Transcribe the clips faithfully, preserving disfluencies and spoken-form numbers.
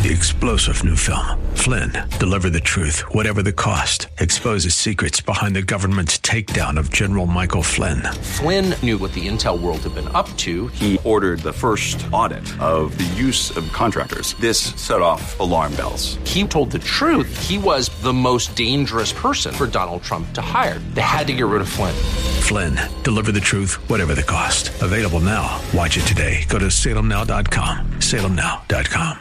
The explosive new film, Flynn, deliver the truth, whatever the cost, exposes secrets behind the government's takedown of General Michael Flynn. Flynn knew what the intel world had been up to. He ordered the first audit of the use of contractors. This set off alarm bells. He told the truth. He was the most dangerous person for Donald Trump to hire. They had to get rid of Flynn. Flynn, deliver the truth, whatever the cost. Available now. Watch it today. Go to salem now dot com. salem now dot com.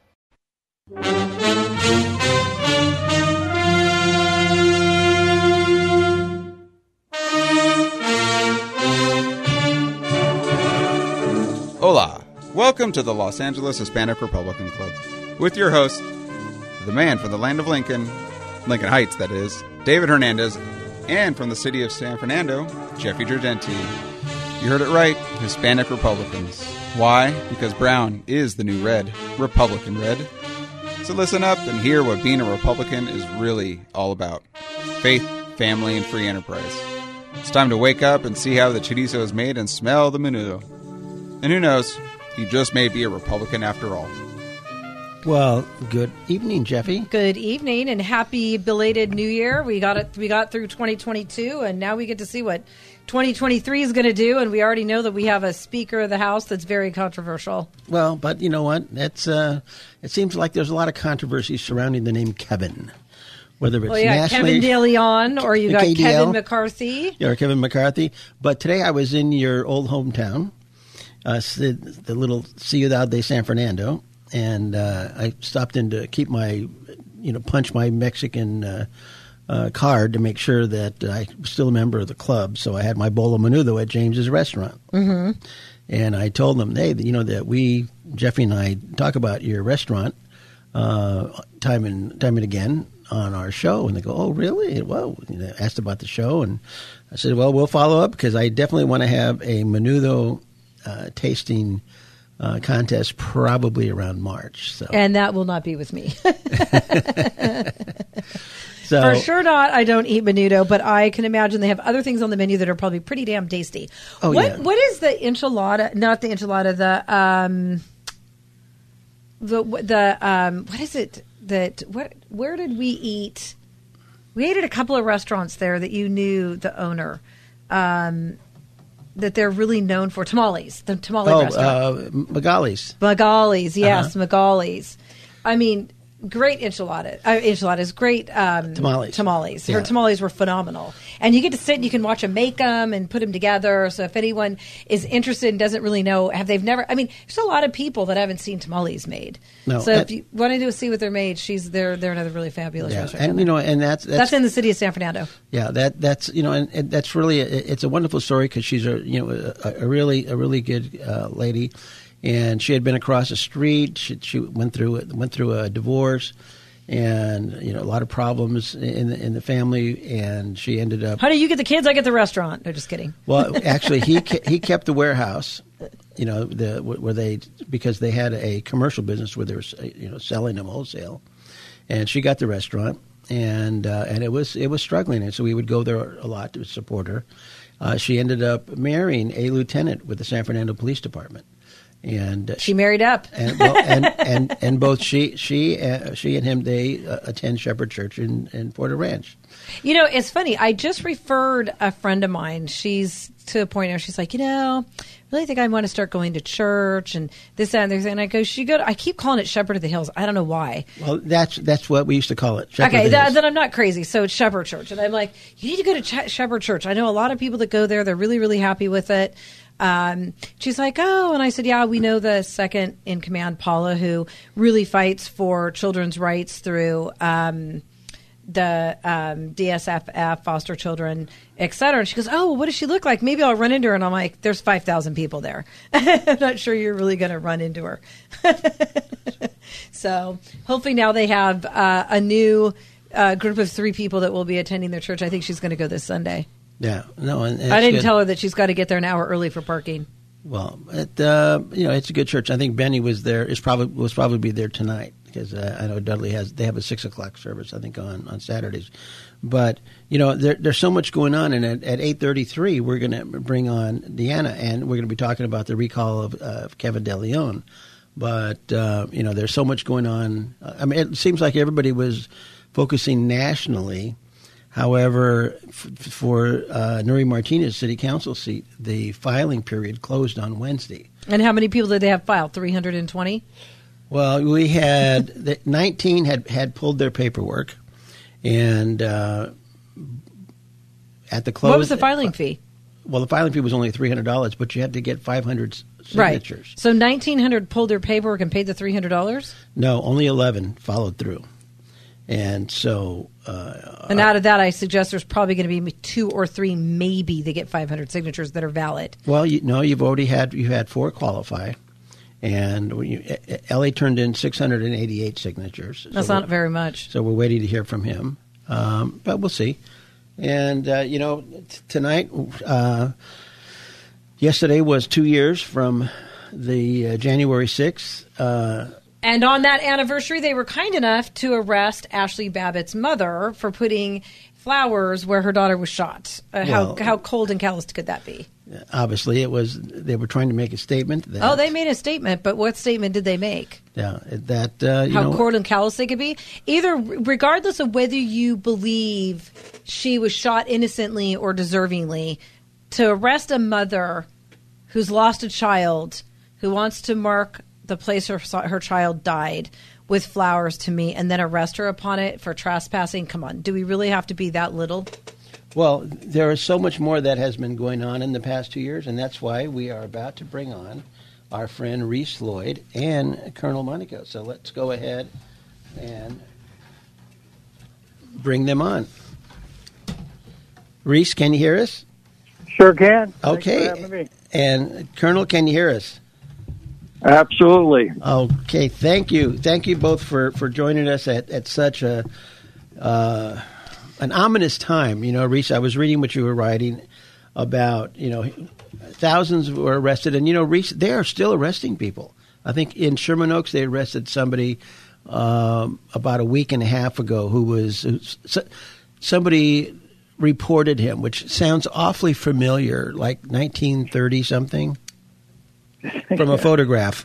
Hola. Welcome to the Los Angeles Hispanic Republican Club with your host, the man from the land of Lincoln, Lincoln Heights, that is, David Hernandez, and from the city of San Fernando, Jeffy Giordenti. You heard it right, Hispanic Republicans. Why? Because brown is the new red, Republican red. So listen up and hear what being a Republican is really all about. Faith, family, and free enterprise. It's time to wake up and see how the chorizo is made and smell the menudo. And who knows, you just may be a Republican after all. Well, good evening, Jeffy. Good evening, and happy belated New Year. We got it. We got through twenty twenty-two, and now we get to see what twenty twenty-three is going to do. And we already know that we have a Speaker of the House that's very controversial. Well, but you know what? It's uh, it seems like there's a lot of controversy surrounding the name Kevin. Whether it's well, yeah, nationally, Kevin De Leon, or you got K D L, Kevin McCarthy. Yeah, or Kevin McCarthy. But today I was in your old hometown, uh, the, the little Ciudad de San Fernando. And uh, I stopped in to keep my, you know, punch my Mexican uh, uh, card to make sure that I was still a member of the club. So I had my bowl of menudo at James's restaurant. Mm-hmm. And I told them, hey, you know, that we, Jeffy and I, talk about your restaurant uh, time and time and again on our show. And they go, oh, really? Well, you know, asked about the show. And I said, well, we'll follow up because I definitely want to have a menudo uh, tasting Uh, contest probably around March. So. And that will not be with me. so, For sure not. I don't eat menudo, but I can imagine they have other things on the menu that are probably pretty damn tasty. Oh, what yeah. What is the enchilada? Not the enchilada, the, um, the, the um, what is it that, what? Where did we eat? We ate at a couple of restaurants there that you knew the owner. Um that they're really known for tamales, the tamale oh, restaurant. Uh, Magali's. Magali's, yes, uh-huh. Magali's. I mean, great enchilada, uh, enchiladas, great um, tamales. Tamales. Yeah. Her tamales were phenomenal. And you get to sit and you can watch them make them and put them together. So if anyone is interested and doesn't really know, have they've never, I mean, there's a lot of people that haven't seen tamales made. No, so that, if you want to do a see what they're made, she's they're they're another really fabulous yeah, restaurant. And you know, and that's, that's that's in the city of San Fernando. Yeah, that that's you know, and, and that's really a, it's a wonderful story because she's a you know a, a really a really good uh, lady, and she had been across the street. She, she went through went through a divorce. And, you know, a lot of problems in the, in the family, and she ended up... Honey, you get the kids, I get the restaurant. No, just kidding. Well, actually, he he kept the warehouse, you know, the where they... Because they had a commercial business where they were, you know, selling them wholesale. And she got the restaurant, and uh, and it was it was struggling. And so we would go there a lot to support her. Uh, she ended up marrying a lieutenant with the San Fernando Police Department. And she married up, and well, and, and and both she she uh, she and him they uh, attend Shepherd Church in, in Porter Ranch. You know, it's funny. I just referred a friend of mine. She's to a point where she's like, you know, I really think I want to start going to church and this, that, and this. And I go, she go. To, I keep calling it Shepherd of the Hills. I don't know why. Well, that's that's what we used to call it. Shepherd okay, of the that, Hills. Then I'm not crazy. So it's Shepherd Church, and I'm like, you need to go to Ch- Shepherd Church. I know a lot of people that go there. They're really, really happy with it. Um, she's like, oh, and I said, yeah, we know the second in command, Paula, who really fights for children's rights through um, the um, D S F F, foster children, et cetera. And she goes, oh, well, what does she look like? Maybe I'll run into her. And I'm like, there's five thousand people there. I'm not sure you're really going to run into her. So hopefully now they have uh, a new uh, group of three people that will be attending their church. I think she's going to go this Sunday. Yeah, no, and, and I didn't good. tell her that she's got to get there an hour early for parking. Well, it, uh, you know, it's a good church. I think Benny was there. Is probably was probably be there tonight because uh, I know Dudley has. They have a six o'clock service, I think, on, on Saturdays. But you know, there, there's so much going on, and at, at eight thirty three, we're going to bring on Deanna, and we're going to be talking about the recall of uh, Kevin De Leon. But, uh, you know, there's so much going on. I mean, it seems like everybody was focusing nationally. However, f- for uh, Nury Martinez city council seat, the filing period closed on Wednesday. And how many people did they have filed? three hundred twenty? Well, we had the nineteen had, had pulled their paperwork, and uh, at the close, What was the filing fee? Well, the filing fee was only three hundred dollars, but you had to get five hundred signatures. Right. So nineteen hundred pulled their paperwork and paid the three hundred dollars? No, only eleven followed through. And so... Uh, and out of that, I suggest there's probably going to be two or three, maybe they get five hundred signatures that are valid. Well, you, no, you've already had, you had four qualify. And when you, Ellie turned in six hundred eighty-eight signatures. That's so not very much. So we're waiting to hear from him. Um, but we'll see. And, uh, you know, t- tonight, uh, yesterday was two years from the uh, January sixth. Uh, and on that anniversary, they were kind enough to arrest Ashley Babbitt's mother for putting flowers where her daughter was shot. Uh, well, how how cold and calloused could that be? Obviously, it was. They were trying to make a statement. That, oh, they made a statement, but what statement did they make? Yeah, that uh, you how know, cold and callous they could be. Either, regardless of whether you believe she was shot innocently or deservingly, to arrest a mother who's lost a child, who wants to mark the place her her child died with flowers to me, and then arrest her upon it for trespassing. Come on, do we really have to be that little? Well, there is so much more that has been going on in the past two years, and that's why we are about to bring on our friend Reese Lloyd and Colonel Monaco. So let's go ahead and bring them on. Reese, can you hear us? Sure can. Okay. Thanks for having me. And Colonel, can you hear us? Absolutely. Okay, thank you. Thank you both for, for joining us at, at such a... Uh, an ominous time. You know, Reese, I was reading what you were writing about, you know, thousands were arrested. And, you know, Reese, they are still arresting people. I think in Sherman Oaks, they arrested somebody um, about a week and a half ago who was, who, somebody reported him, which sounds awfully familiar, like nineteen thirty something, from a photograph.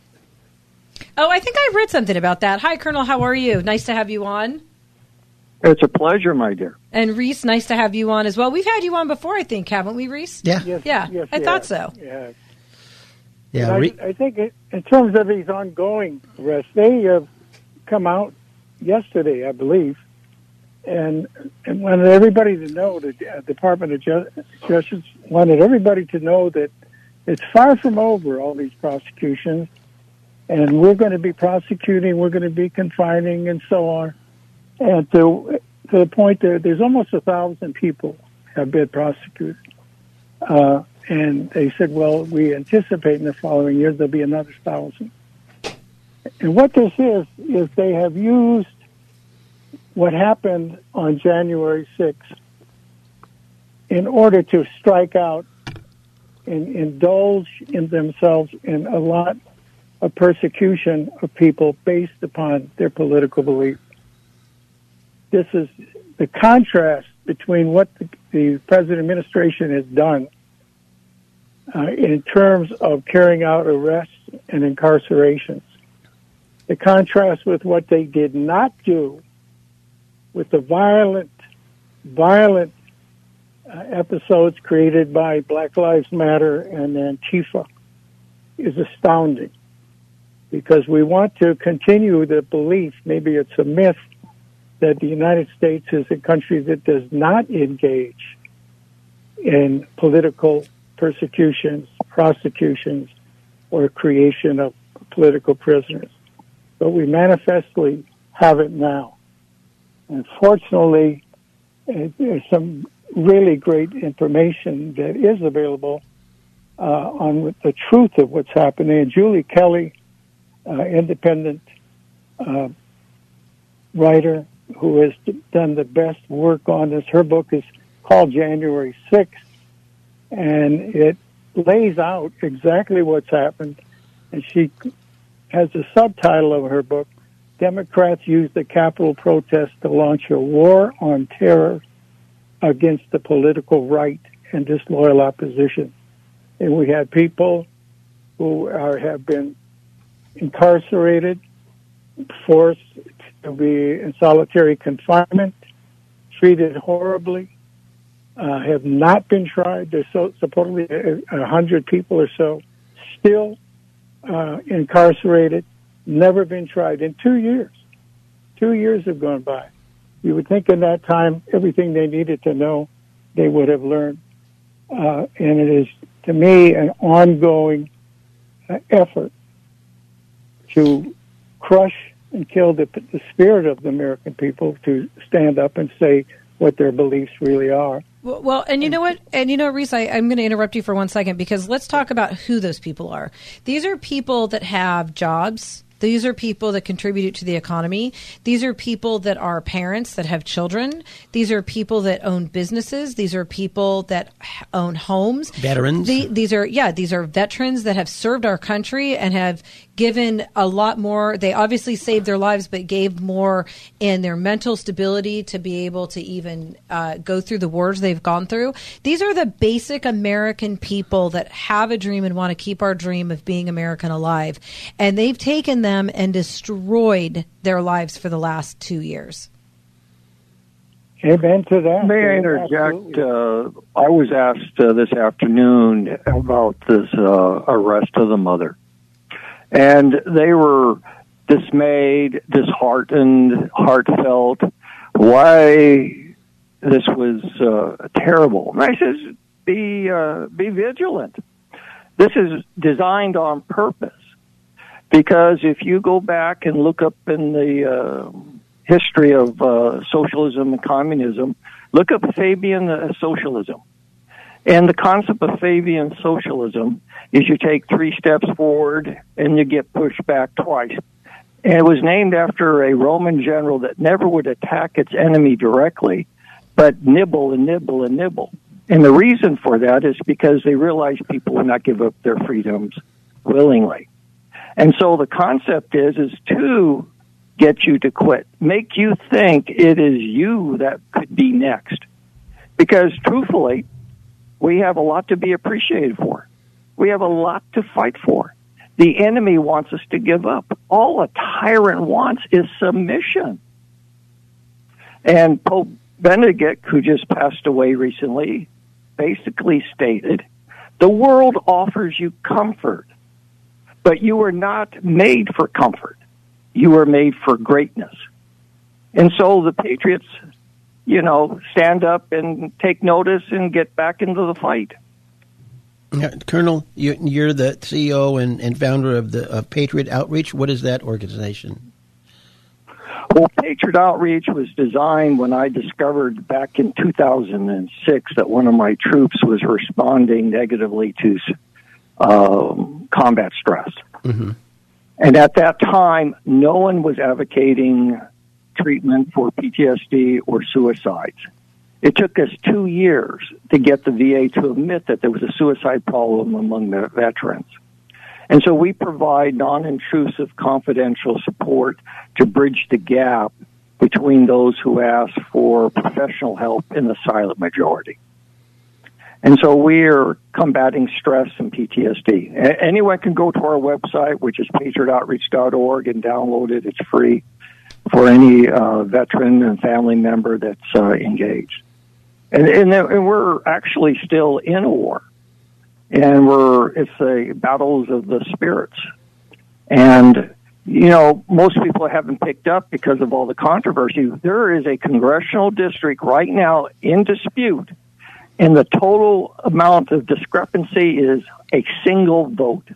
Oh, I think I read something about that. Hi, Colonel, how are you? Nice to have you on. It's a pleasure, my dear. And Reese, nice to have you on as well. We've had you on before, I think, haven't we, Reese? Yeah. Yes, yeah, yes, I yes, thought so. Yes. Yeah, I, Re- I think it, in terms of these ongoing arrests, they have come out yesterday, I believe, and and wanted everybody to know, the uh, Department of Ju- Justice wanted everybody to know that it's far from over, all these prosecutions, and we're going to be prosecuting, we're going to be confining, and so on. And to, to the point that there's almost a thousand people have been prosecuted. Uh, and they said, well, we anticipate in the following years there'll be another thousand. And what this is, is they have used what happened on January sixth in order to strike out and indulge in themselves in a lot of persecution of people based upon their political beliefs. This is the contrast between what the, the President administration has done uh, in terms of carrying out arrests and incarcerations. The contrast with what they did not do with the violent, violent uh, episodes created by Black Lives Matter and Antifa is astounding, because we want to continue the belief, maybe it's a myth, that the United States is a country that does not engage in political persecutions, prosecutions, or creation of political prisoners. But we manifestly have it now. And fortunately, uh, there's some really great information that is available uh, on the truth of what's happening. And Julie Kelly, uh, independent uh, writer, who has done the best work on this. Her book is called January sixth, and it lays out exactly what's happened. And she has a subtitle of her book, Democrats Use the Capitol Protest to Launch a War on Terror Against the Political Right and Disloyal Opposition. And we had people who are, have been incarcerated, forced to be in solitary confinement, treated horribly, uh, have not been tried. There's so, supposedly a, a hundred people or so still uh, incarcerated, never been tried in two years. Two years have gone by. You would think in that time everything they needed to know they would have learned. Uh, and it is, to me, an ongoing uh, effort to crush and kill the, the spirit of the American people to stand up and say what their beliefs really are. Well, well and you know what? And you know, Reese, I, I'm going to interrupt you for one second because let's talk about who those people are. These are people that have jobs. These are people that contribute to the economy. These are people that are parents that have children. These are people that own businesses. These are people that own homes. Veterans. The, these are, yeah, these are veterans that have served our country and have given a lot more. They obviously saved their lives, but gave more in their mental stability to be able to even uh, go through the wars they've gone through. These are the basic American people that have a dream and want to keep our dream of being American alive. And they've taken them and destroyed their lives for the last two years. Amen to that. May I interject? Uh, I was asked uh, this afternoon about this uh, arrest of the mother. And they were dismayed, disheartened, heartfelt, why this was uh, terrible. And I says, be, uh, be vigilant. This is designed on purpose. Because if you go back and look up in the uh, history of uh, socialism and communism, look up Fabian uh, socialism. And the concept of Fabian socialism is you take three steps forward and you get pushed back twice. And it was named after a Roman general that never would attack its enemy directly, but nibble and nibble and nibble. And the reason for that is because they realized people would not give up their freedoms willingly. And so the concept is, is to get you to quit, make you think it is you that could be next. Because truthfully, we have a lot to be appreciated for. We have a lot to fight for. The enemy wants us to give up. All a tyrant wants is submission. And Pope Benedict, who just passed away recently, basically stated, the world offers you comfort, but you were not made for comfort. You were made for greatness. And so the patriots, you know, stand up and take notice and get back into the fight. Yeah, Colonel, you, you're the C E O and, and founder of the of Patriot Outreach. What is that organization? Well, Patriot Outreach was designed when I discovered back in two thousand six that one of my troops was responding negatively to um, combat stress. Mm-hmm. And at that time, no one was advocating treatment for P T S D or suicides. It took us two years to get the V A to admit that there was a suicide problem among the veterans. And so we provide non-intrusive, confidential support to bridge the gap between those who ask for professional help and the silent majority. And so we're combating stress and P T S D. Anyone can go to our website, which is patriot outreach dot org, and download it. It's free for any uh, veteran and family member that's uh, engaged. And, and, and we're actually still in a war. And we're, it's a battles of the spirits. And, you know, most people haven't picked up because of all the controversy. There is a congressional district right now in dispute, and the total amount of discrepancy is a single vote.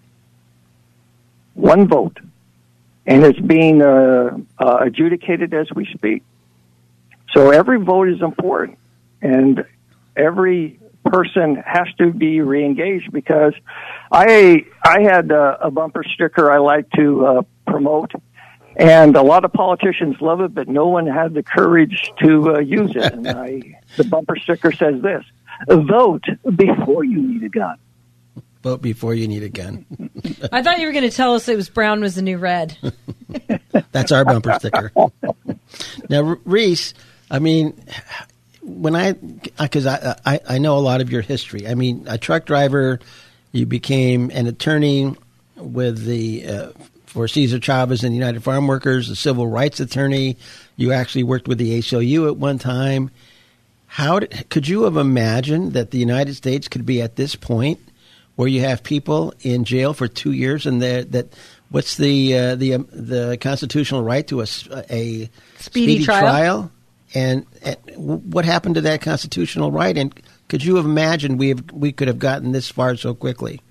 One vote. And it's being uh, uh, adjudicated as we speak. So every vote is important. And every person has to be reengaged, because I I had uh, a bumper sticker I like to uh, promote, and a lot of politicians love it, but no one had the courage to uh, use it. And I, the bumper sticker says this: vote before you need a gun. Vote before you need a gun. I thought you were going to tell us it was brown was the new red. That's our bumper sticker. Now, Reese, I mean, when I, because I, I, I know a lot of your history. I mean, a truck driver, you became an attorney with the uh, for Cesar Chavez and the United Farm Workers, a civil rights attorney. You actually worked with the A C L U at one time. How did, could you have imagined that the United States could be at this point where you have people in jail for two years and that what's the uh, the um, the constitutional right to a, a speedy, speedy trial? trial? And, and what happened to that constitutional right? And could you have imagined we have, we could have gotten this far so quickly?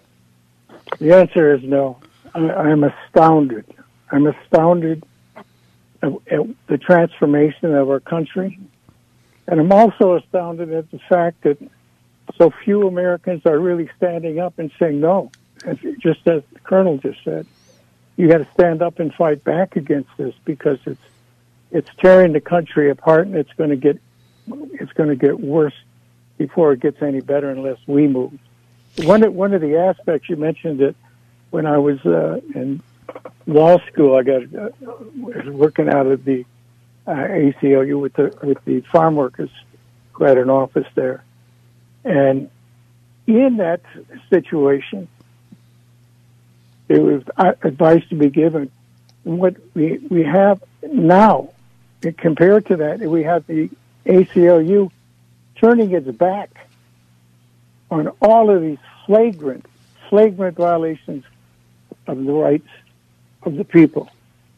The answer is no. I, I'm astounded. I'm astounded at, at the transformation of our country. And I'm also astounded at the fact that so few Americans are really standing up and saying no. As, just as the Colonel just said, you got to stand up and fight back against this because it's it's tearing the country apart, and it's going to get it's going to get worse before it gets any better unless we move. One of, one of the aspects you mentioned that when I was uh, in law school, I got uh, was working out of the uh, A C L U with the with the farm workers who had an office there, and in that situation, there was advice to be given. What we we have now, compared to that, we have the A C L U turning its back on all of these flagrant, flagrant violations of the rights of the people.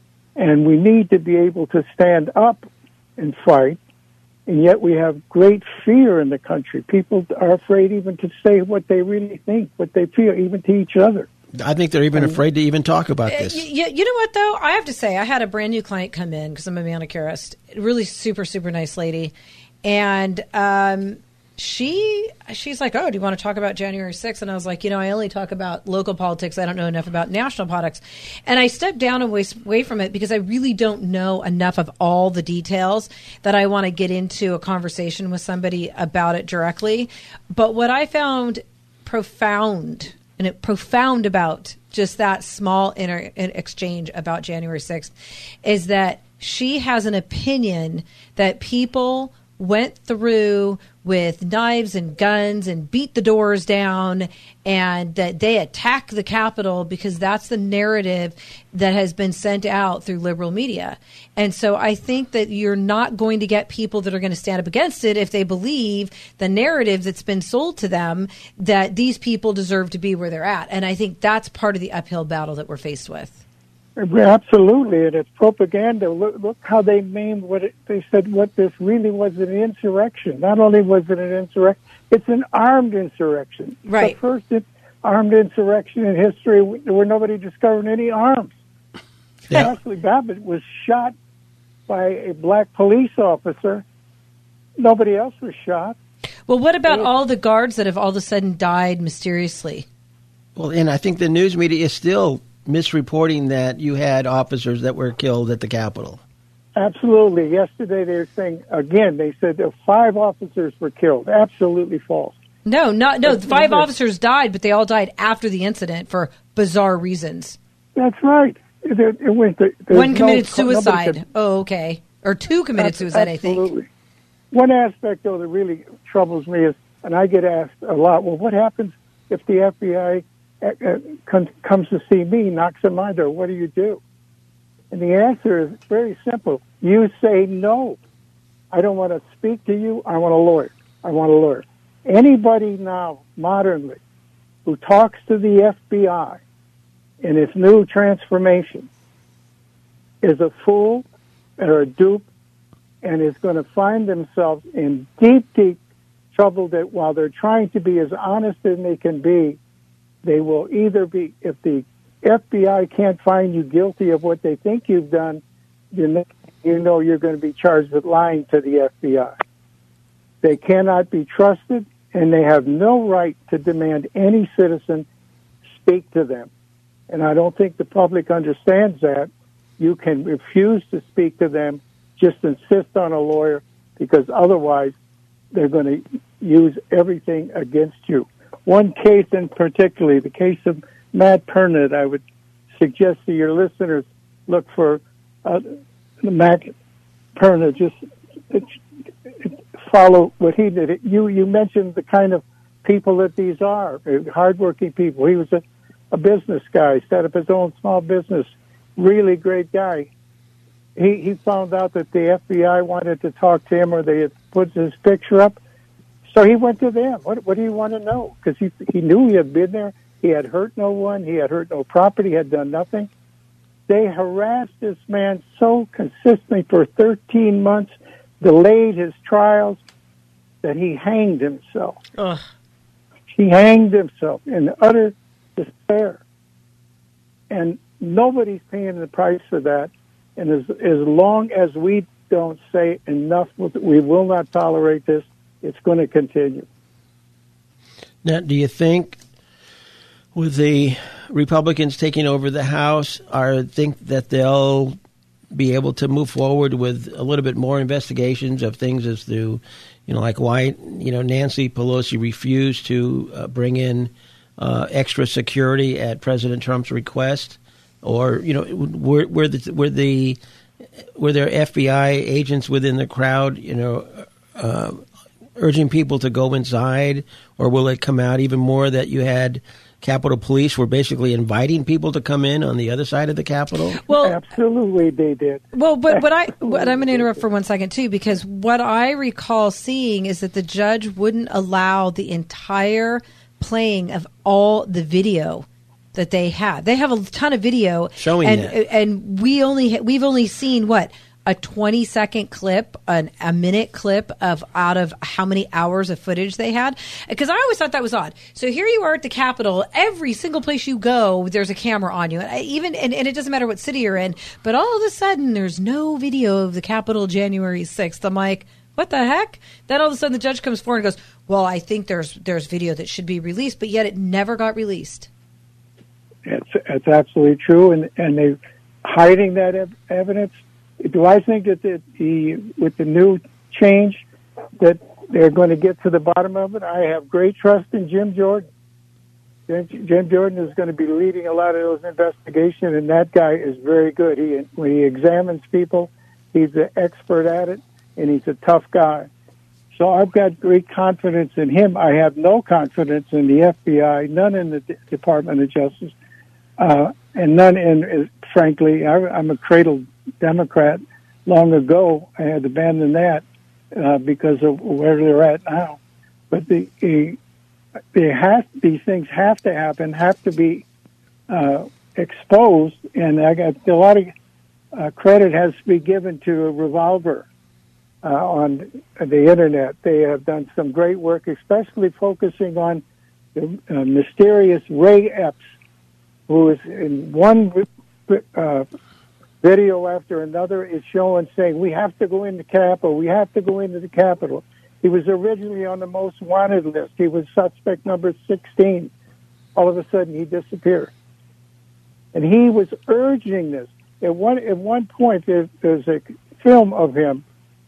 And we need to be able to stand up and fight, and yet we have great fear in the country. People are afraid even to say what they really think, what they feel, even to each other. I think they're even afraid to even talk about this. Uh, you, you know what, though? I have to say, I had a brand new client come in because I'm a manicurist. Really super, super nice lady. And um, she she's like, oh, do you want to talk about January sixth? And I was like, you know, I only talk about local politics. I don't know enough about national politics. And I stepped down and away from it because I really don't know enough of all the details that I want to get into a conversation with somebody about it directly. But what I found profound and it profound about just that small inter- exchange about January sixth is that she has an opinion that people went through with knives and guns and beat the doors down and that they attack the Capitol because that's the narrative that has been sent out through liberal media. And so I think that you're not going to get people that are going to stand up against it if they believe the narrative that's been sold to them that these people deserve to be where they're at. And I think that's part of the uphill battle that we're faced with. Absolutely, and it's propaganda. Look, look how they named what it, they said. What this really was an insurrection. Not only was it an insurrection, it's an armed insurrection. Right. The first armed insurrection in history where nobody discovered any arms. Yeah. Ashley Babbitt was shot by a black police officer. Nobody else was shot. Well, what about all the guards that have all of a sudden died mysteriously? Well, and I think the news media is still misreporting that you had officers that were killed at the Capitol. Absolutely. Yesterday they were saying, again, they said that five officers were killed. Absolutely false. No, not no. That's five officers died, but they all died after the incident for bizarre reasons. That's right. It, it went to, One committed no, suicide. Could, oh, okay. Or two committed suicide, absolutely. I think. One aspect, though, that really troubles me is, and I get asked a lot, well, what happens if the F B I uh, comes, comes to see me, knocks on my door? What do you do? And the answer is very simple. You say no. I don't want to speak to you. I want a lawyer. I want a lawyer. Anybody now, modernly, who talks to the F B I in its new transformation is a fool or a dupe and is going to find themselves in deep, deep trouble that while they're trying to be as honest as they can be, they will either be, if the F B I can't find you guilty of what they think you've done, you know, you know you're going to be charged with lying to the F B I. They cannot be trusted, and they have no right to demand any citizen speak to them. And I don't think the public understands that. You can refuse to speak to them, just insist on a lawyer, because otherwise they're going to use everything against you. One case in particular, the case of Matt Pernod, I would suggest to your listeners look for uh, Matt Pernod. Just it, it, follow what he did. You you mentioned the kind of people that these are, hardworking people. He was a a business guy, set up his own small business, really great guy. He he found out that the F B I wanted to talk to him, or they had put his picture up. So he went to them. What, what do you want to know? Because he, he knew he had been there. He had hurt no one. He had hurt no property. He had done nothing. They harassed this man so consistently for thirteen months, delayed his trials, that he hanged himself. Ugh. He hanged himself in utter despair. And nobody's paying the price for that. And as, as long as we don't say enough, we will not tolerate this, it's going to continue. Now, do you think with the Republicans taking over the House, are think that they'll be able to move forward with a little bit more investigations of things as to, you know, like why, you know, Nancy Pelosi refused to uh, bring in uh, extra security at President Trump's request, or, you know, were, were the were the were there F B I agents within the crowd, you know, uh, urging people to go inside, or will it come out even more that you had Capitol Police were basically inviting people to come in on the other side of the Capitol? Well, absolutely, they did. Well, but what I what I'm going to interrupt for one second too, because what I recall seeing is that the judge wouldn't allow the entire playing of all the video that they had. They have a ton of video showing and, that, and we only we've only seen what. a twenty second clip, an, a minute clip of out of how many hours of footage they had. Because I always thought that was odd. So here you are at the Capitol. Every single place you go, there's a camera on you. And I, even and, and it doesn't matter what city you're in. But all of a sudden, there's no video of the Capitol January sixth. I'm like, what the heck? Then all of a sudden, the judge comes forward and goes, well, I think there's there's video that should be released. But yet it never got released. It's, it's absolutely true. And, and they're hiding that ev- evidence. Do I think that the, the with the new change that they're going to get to the bottom of it? I have great trust in Jim Jordan. Jim, Jim Jordan is going to be leading a lot of those investigations, and that guy is very good. He when he examines people, he's an expert at it, and he's a tough guy. So I've got great confidence in him. I have no confidence in the F B I, none in the D- Department of Justice, uh, and none in, uh, frankly, I, I'm a cradle Democrat long ago. I had to abandon that uh, because of where they're at now. But the, the they have these things have to happen, have to be uh, exposed, and I got a lot of uh, credit has to be given to Revolver uh, on the internet. They have done some great work, especially focusing on the uh, mysterious Ray Epps, who is in one uh, video after another is showing, saying, we have to go into Capitol, we have to go into the Capitol. He was originally on the most wanted list. He was suspect number sixteen. All of a sudden, he disappeared. And he was urging this. At one, at one point, there, there's a film of him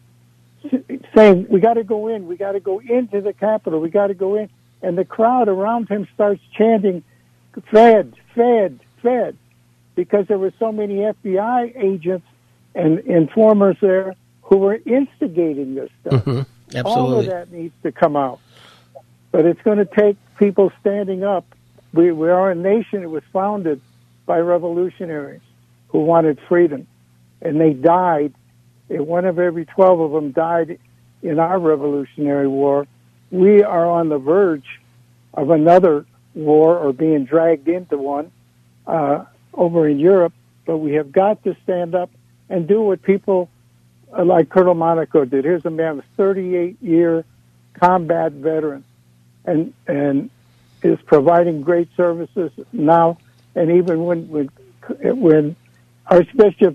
saying, we got to go in, we got to go into the Capitol, we got to go in. And the crowd around him starts chanting, Fed, Fed, Fed, because there were so many F B I agents and informers there who were instigating this stuff. Mm-hmm. Absolutely. All of that needs to come out. But it's going to take people standing up. We, we are a nation that was founded by revolutionaries who wanted freedom, and they died. And one of every twelve of them died in our Revolutionary War. We are on the verge of another war, or being dragged into one uh, over in Europe, but we have got to stand up and do what people uh, like Colonel Monaco did. Here's a man with thirty-eight year combat veteran, and and is providing great services now. And even when when, when Archbishop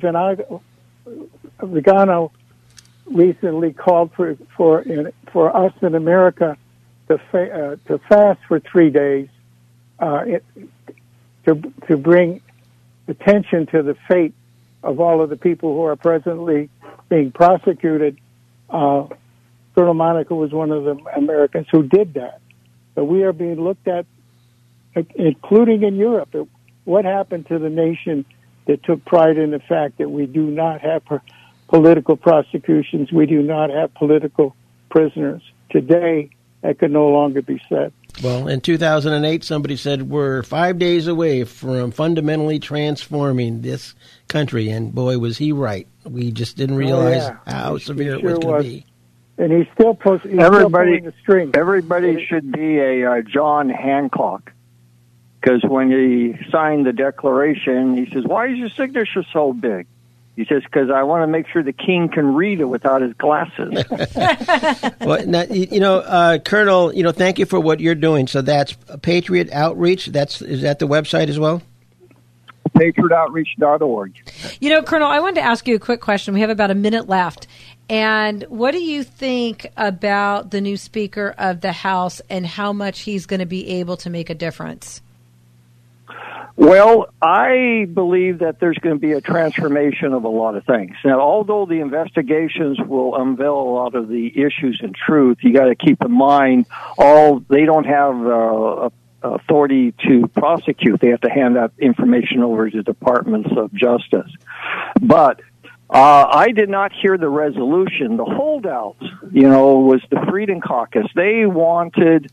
Vigano recently called for for in, for us in America to fa- uh, to fast for three days, uh, it, to to bring attention to the fate of all of the people who are presently being prosecuted. Uh, Colonel Monaco was one of the Americans who did that. But we are being looked at, including in Europe. What happened to the nation that took pride in the fact that we do not have political prosecutions, we do not have political prisoners? Today, that could no longer be said. Well, in two thousand eight, somebody said we're five days away from fundamentally transforming this country, and boy, was he right. We just didn't realize oh, yeah. how he severe sure it was going was. to be. And he's still, post- he's Everybody- still pulling the string. Everybody should be a uh, John Hancock. Because when he signed the Declaration, he says, why is your signature so big? He says, because I want to make sure the king can read it without his glasses. Well, now, you you know, uh, Colonel, you know, thank you for what you're doing. So that's Patriot Outreach. That's is that the website as well? patriot outreach dot org. You know, Colonel, I wanted to ask you a quick question. We have about a minute left. And what do you think about the new Speaker of the House and how much he's going to be able to make a difference? Well, I believe that there's going to be a transformation of a lot of things. Now, although the investigations will unveil a lot of the issues and truth, you got to keep in mind, all they don't have uh, authority to prosecute. They have to hand that information over to departments of justice. But uh, I did not hear the resolution. The holdouts, you know, was the Freedom Caucus. They wanted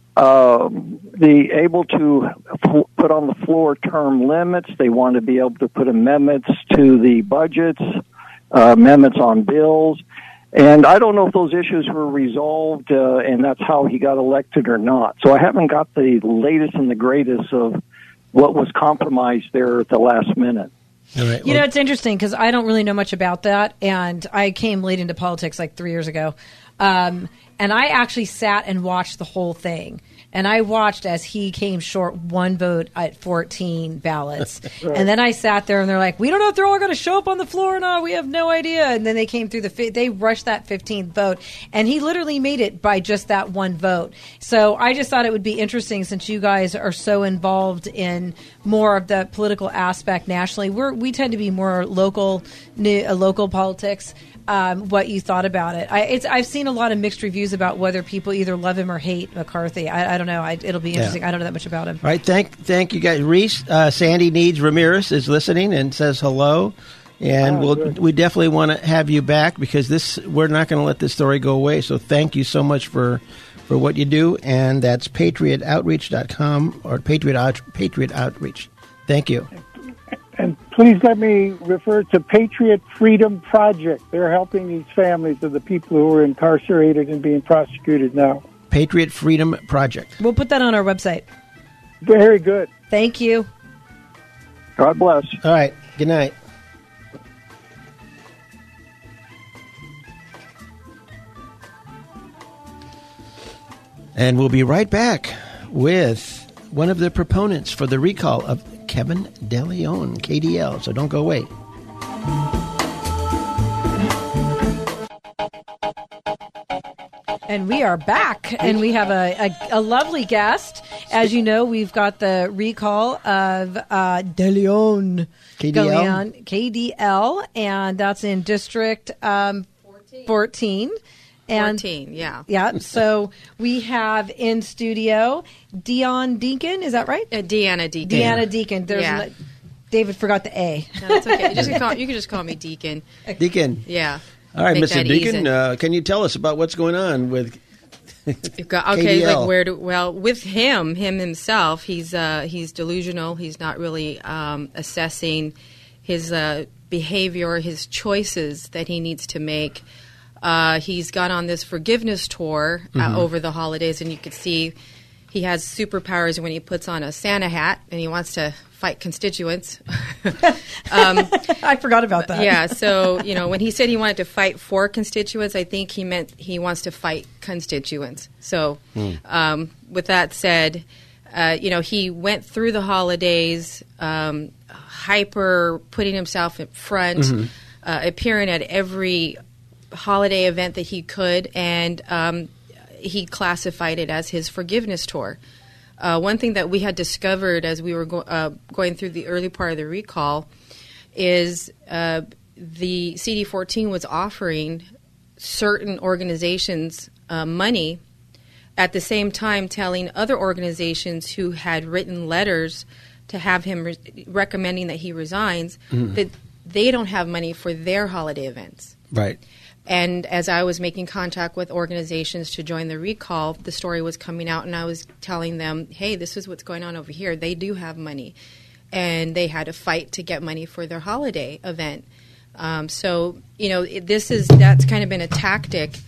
Um, the able to f- put on the floor term limits. They want to be able to put amendments to the budgets, uh, amendments on bills. And I don't know if those issues were resolved, uh, and that's how he got elected or not. So I haven't got the latest and the greatest of what was compromised there at the last minute. All right. You well, know, it's interesting because I don't really know much about that, and I came late into politics like three years ago. Um, and I actually sat and watched the whole thing. And I watched as he came short one vote at fourteen ballots. Right. And then I sat there and they're like, we don't know if they're all going to show up on the floor or not. We have no idea. And then they came through the, fi- they rushed that fifteenth vote. And he literally made it by just that one vote. So I just thought it would be interesting since you guys are so involved in more of the political aspect nationally. We're, we tend to be more local, uh, local politics. Um, what you thought about it. I, it's, I've seen a lot of mixed reviews about whether people either love him or hate McCarthy. I, I don't know. I, it'll be interesting. Yeah. I don't know that much about him. All right. Thank, thank you guys. Reese, uh, Sandy Needs Ramirez is listening and says hello. And Oh, we'll, good. we definitely want to have you back because this we're not going to let this story go away. So thank you so much for, for what you do. And that's patriot outreach dot com or Patriot, Out, Patriot Outreach. Thank you. And please let me refer to Patriot Freedom Project. They're helping these families of the people who are incarcerated and being prosecuted now. Patriot Freedom Project. We'll put that on our website. Very good. Thank you. God bless. All right. Good night. And we'll be right back with one of the proponents for the recall of Kevin DeLeon, K D L. So don't go away. And we are back, and we have a, a, a lovely guest. As you know, we've got the recall of uh, DeLeon. K D L? DeLeon, K D L, and that's in District um, fourteen. And, fourteen, yeah. Yeah, so we have in studio Dion Deacon, is that right? Uh, Deanna Deacon. Deanna Deacon. There's Yeah. no- David forgot the A. No, that's okay. You, just can call, you can just call me Deacon. Deacon. Yeah. All right, Make Mister that Deacon, easy. uh, can you tell us about what's going on with You've got, okay, K D L? like where do, well, with him, him himself, he's uh, he's delusional. He's not really um, assessing his uh, behavior, his choices that he needs to make. Uh, he's gone on this forgiveness tour uh, Mm-hmm. over the holidays, and you could see he has superpowers when he puts on a Santa hat and he wants to fight constituents. um, I forgot about that. yeah, so, you know, when he said he wanted to fight for constituents, I think he meant he wants to fight constituents. So, um, with that said, uh, you know, he went through the holidays, um, hyper putting himself in front, uh, appearing at every holiday event that he could, and um, he classified it as his forgiveness tour. Uh, one thing that we had discovered as we were go- uh, going through the early part of the recall is uh, the C D fourteen was offering certain organizations uh, money, at the same time telling other organizations who had written letters to have him re- recommending that he resigns that they don't have money for their holiday events. right? And as I was making contact with organizations to join the recall, the story was coming out, and I was telling them, hey, this is what's going on over here. They do have money, and they had to fight to get money for their holiday event. Um, so, you know, it, this is that's kind of been a tactic.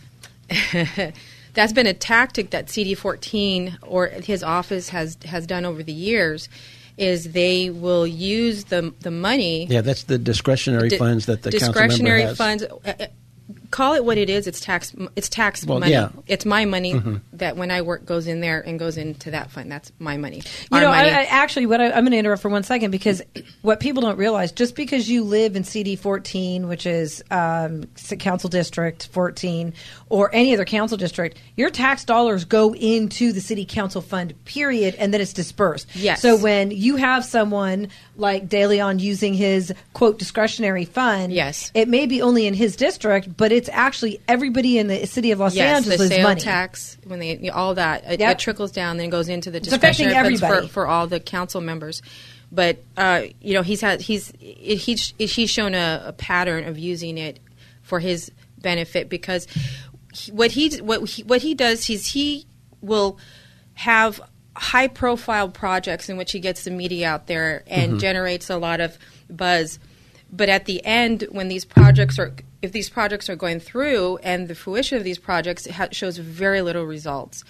That's been a tactic that C D fourteen or his office has, has done over the years. Is they will use the the money. Yeah, that's the discretionary di- funds that the discretionary council member has. funds. Uh, call it what it is. It's tax. It's tax Well, money. yeah. It's my money Mm-hmm. that when I work goes in there and goes into that fund. That's my money. You Our know, money. I, I, actually, what I, I'm going to interrupt for one second because what people don't realize, just because you live in C D fourteen, which is um, Council District fourteen, or any other council district, your tax dollars go into the city council fund, period, and then it's dispersed. Yes. So when you have someone like De Leon using his, quote, discretionary fund, Yes. it may be only in his district, but it's actually everybody in the city of Los yes, Angeles' the sales money. tax, when they all that, it, Yep. it trickles down, then goes into the It's affecting discretionary funds everybody. for, for all the council members. But uh, you know, he's had he's it, he's he's shown a, a pattern of using it for his benefit because he, what he what he, what he does is he will have high profile projects in which he gets the media out there and Mm-hmm. generates a lot of buzz. But at the end, when these projects are, if these projects are going through and the fruition of these projects it ha- shows very little results.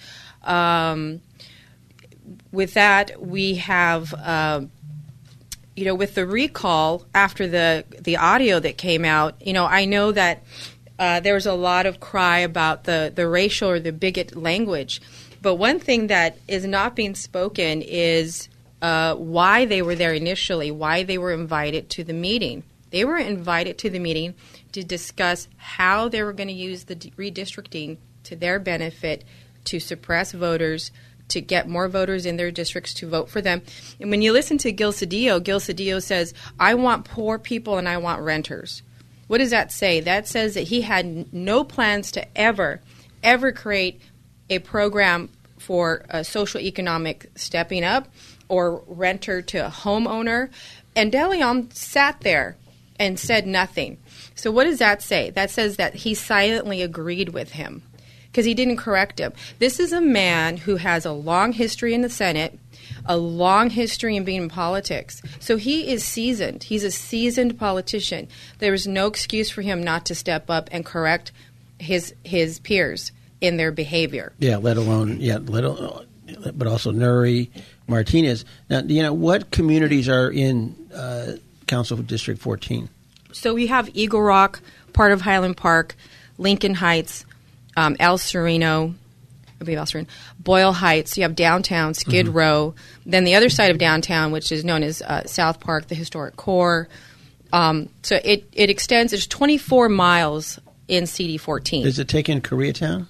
Um, with that, we have, uh, you know, with the recall after the the audio that came out, you know, I know that uh, there was a lot of cry about the, the racial or the bigot language. But one thing that is not being spoken is uh, why they were there initially, why they were invited to the meeting. They were invited to the meeting to discuss how they were going to use the d- redistricting to their benefit to suppress voters, to get more voters in their districts to vote for them. And when you listen to Gil Cedillo, Gil Cedillo says, I want poor people and I want renters. What does that say? That says that he had n- no plans to ever, ever create a program for a social economic stepping up or renter to a homeowner. And De Leon sat there and said nothing. So what does that say? That says that he silently agreed with him because he didn't correct him. This is a man who has a long history in the Senate, a long history in being in politics. So he is seasoned. He's a seasoned politician. There is no excuse for him not to step up and correct his his peers in their behavior. Yeah, let alone, yeah, let alone, but also Nuri, Martinez. Now, you know, what communities are in uh, Council District fourteen? So we have Eagle Rock, part of Highland Park, Lincoln Heights, um, El Sereno, I believe El Sereno, Boyle Heights. You have downtown, Skid Mm-hmm. Row. Then the other side of downtown, which is known as uh, South Park, the historic core. Um, so it, it extends, it's twenty-four miles in C D fourteen. Does it take in Koreatown?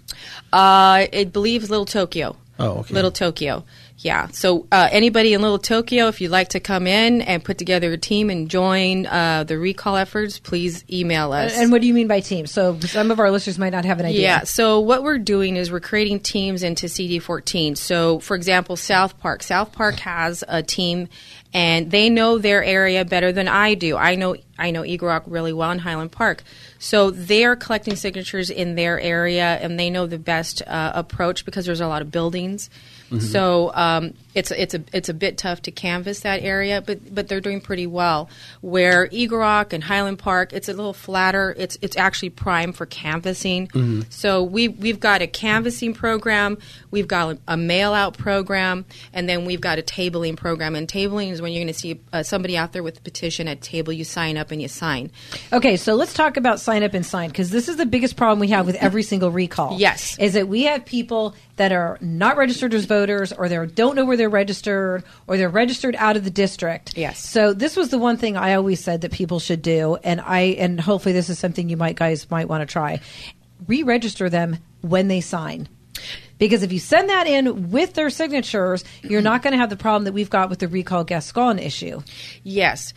Uh, I believe Little Tokyo. Oh, okay. Little Tokyo. Yeah. So uh, anybody in Little Tokyo, if you'd like to come in and put together a team and join uh, the recall efforts, please email us. And what do you mean by team? So some of our listeners might not have an idea. Yeah, so what we're doing is we're creating teams into C D fourteen. So, for example, South Park. South Park has a team, and they know their area better than I do. I know I know Eagle Rock really well in Highland Park. So they are collecting signatures in their area, and they know the best uh, approach because there's a lot of buildings. Mm-hmm. So um, it's it's a it's a bit tough to canvass that area, but but they're doing pretty well. Where Eagle Rock and Highland Park, it's a little flatter. It's it's actually prime for canvassing. Mm-hmm. So we we've got a canvassing program, we've got a, a mail out program, and then we've got a tabling program. And tabling is when you're going to see uh, somebody out there with a petition at a table. You sign up and you sign. Okay, so let's talk about sign up and sign because this is the biggest problem we have with every single recall. Yes, is that we have people that are not registered as voters, or they don't know where they're registered, or they're registered out of the district. Yes. So this was the one thing I always said that people should do, and I and hopefully this is something you might guys might want to try. Re-register them when they sign. Because if you send that in with their signatures, you're not going to have the problem that we've got with the recall Gascon issue. Yes.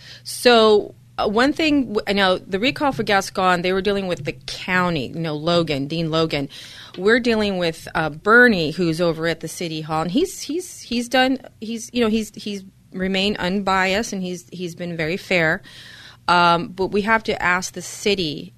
So uh, one thing, I know the recall for Gascon, they were dealing with the county, you know, Logan, Dean Logan. We're dealing with uh, Bernie, who's over at the city hall, and he's he's he's done he's you know he's he's remained unbiased and he's he's been very fair. Um, but we have to ask the city if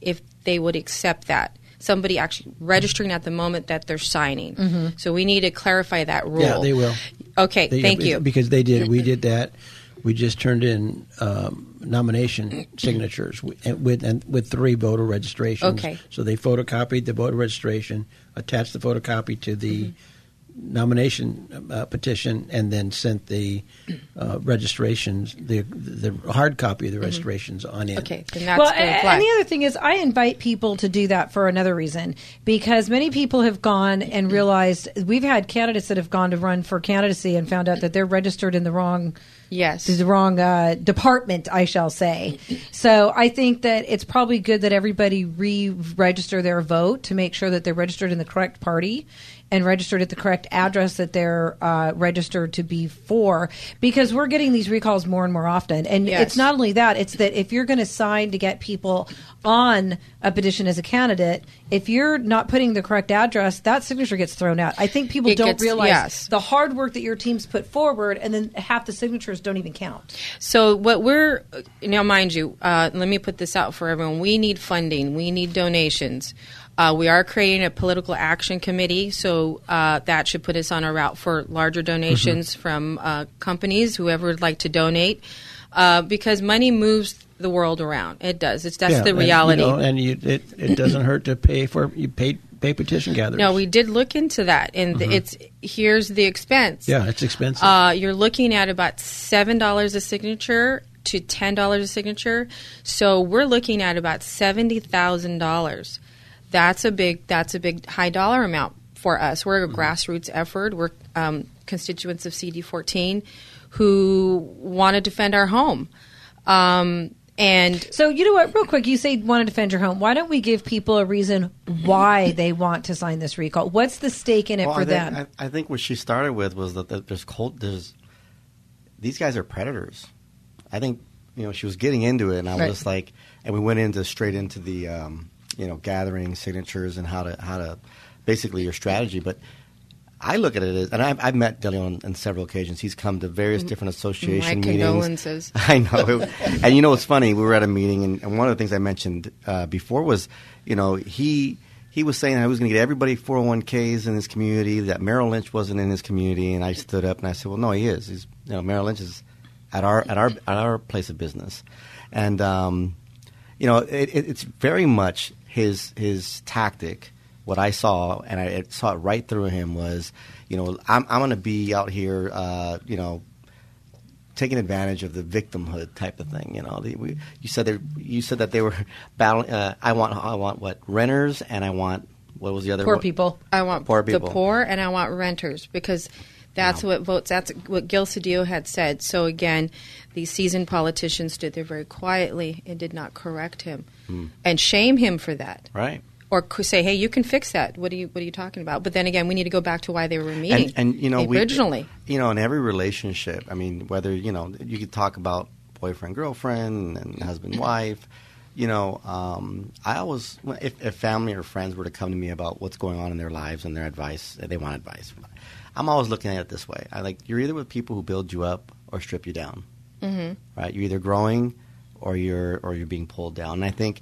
they would accept that. Somebody actually registering at the moment that they're signing. Mm-hmm. So we need to clarify that rule. Yeah, they will. Okay, They- thank you. Because they did. We did that. We just turned in um, nomination signatures with, and with and with three voter registrations. Okay. So they photocopied the voter registration, attached the photocopy to the Mm-hmm. nomination uh, petition, and then sent the uh, registrations, the the hard copy of the registrations on in. Mm-hmm. Okay, then that's Well, going to a- apply. and the other thing is, I invite people to do that for another reason, because many people have gone and realized we've had candidates that have gone to run for candidacy and found out that they're registered in the wrong. Yes. The wrong uh, department, I shall say. So I think that it's probably good that everybody re-register their vote to make sure that they're registered in the correct party and registered at the correct address that they're uh, registered to be for, because we're getting these recalls more and more often. And Yes. it's not only that, it's that if you're going to sign to get people on a petition as a candidate, if you're not putting the correct address, that signature gets thrown out. I think people It don't gets- realize yes. the hard work that your team's put forward, and then half the signatures don't even count. So what we're now, mind you, uh, let me put this out for everyone. We need funding. We need donations. Uh, we are creating a political action committee, so uh, that should put us on a route for larger donations Mm-hmm. from uh, companies, whoever would like to donate, uh, because money moves the world around. It does. It's that's Yeah, the and, reality. you know, and you, it it doesn't hurt to pay for you pay pay petition gatherers. No, we did look into that, and the, it's here's the expense. Yeah, it's expensive. Uh, you're looking at about seven dollars a signature to ten dollars a signature. So we're looking at about seventy thousand dollars. That's a big. That's a big high dollar amount for us. We're a grassroots effort. We're um, constituents of C D fourteen who want to defend our home. Um, and So, you know what, real quick, you say want to defend your home. Why don't we give people a reason why they want to sign this recall? What's the stake in it Well, for I think, them? I, I think what she started with was that, that there's cold. There's these guys are predators. I think you know she was getting into it, and I Right. was like, and we went into straight into the um, you know gathering signatures and how to how to basically your strategy. But I look at it as, and I've, I've met DeLeon on, on several occasions. He's come to various different association my meetings. condolences. I know. And you know what's funny? We were at a meeting, and, and one of the things I mentioned uh, before was, you know, he he was saying I was going to get everybody four oh one k's in his community, that Merrill Lynch wasn't in his community, and I stood up and I said, well, no, he is. He's, you know, Merrill Lynch is at our at our at our place of business, and um, you know, it, it, it's very much his his tactic. What I saw, and I saw it right through him, was, you know, I'm, I'm going to be out here, uh, you know, taking advantage of the victimhood type of thing. You know, the, we, you said they, you said that they were battling. Uh, I want, I want what renters, and I want what was the other Poor what? people. I want Poor the people. poor, and I want renters, because that's what votes. That's what Gil Cedillo had said. So again, these seasoned politicians stood there very quietly and did not correct him and shame him for that. Right. Or could say, "Hey, you can fix that. What are you What are you talking about?" But then again, we need to go back to why they were meeting. And, and you know, originally, we, you know, in every relationship, I mean, whether you know, you could talk about boyfriend, girlfriend, and husband, wife. You know, um, I always, if, if family or friends were to come to me about what's going on in their lives and their advice, they want advice. I'm always looking at it this way. I like you're either with people who build you up or strip you down. mm-hmm. Right? You're either growing or you're or you're being pulled down. And I think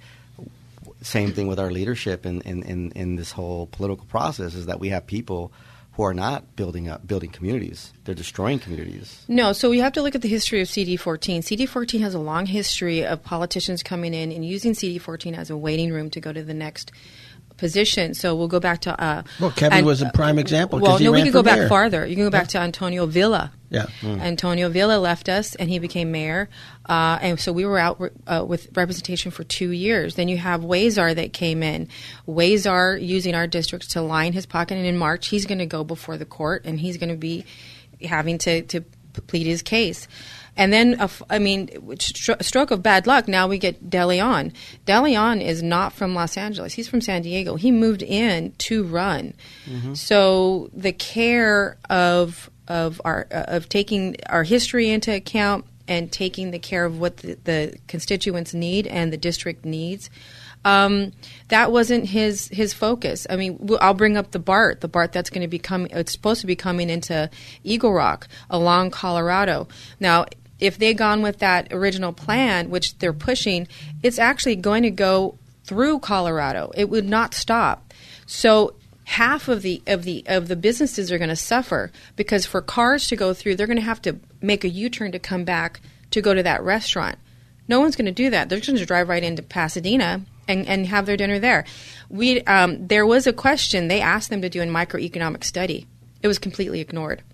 same thing with our leadership in, in, in, in this whole political process is that we have people who are not building up building communities. They're destroying communities. No, so we have to look at the history of C D fourteen. C D fourteen has a long history of politicians coming in and using C D fourteen as a waiting room to go to the next position. So we'll go back to uh, Well, Kevin and- was a prime example. 'cause Well, he no, we ran could for go back mayor. farther. You can go back to Antonio Villa. Yeah. Antonio Villa left us, and he became mayor. Uh, and so we were out uh, with representation for two years. Then you have Wazar that came in. Wazar using our district to line his pocket, and in March he's going to go before the court, and he's going to be having to, to plead his case. And then, uh, I mean, stro- stroke of bad luck, now we get DeLeon. DeLeon is not from Los Angeles. He's from San Diego. He moved in to run. Mm-hmm. So the care of of our uh, of taking our history into account and taking the care of what the, the constituents need and the district needs, um, that wasn't his his focus. I mean, w- I'll bring up the BART, the BART that's going to be coming. It's supposed to be coming into Eagle Rock along Colorado. Now, if they'd gone with that original plan, which they're pushing, it's actually going to go through Colorado. It would not stop. So half of the of the of the businesses are going to suffer because for cars to go through, they're going to have to make a U-turn to come back to go to that restaurant. No one's going to do that. They're just going to drive right into Pasadena and, and have their dinner there. We um, there was a question they asked them to do a microeconomic study. It was completely ignored.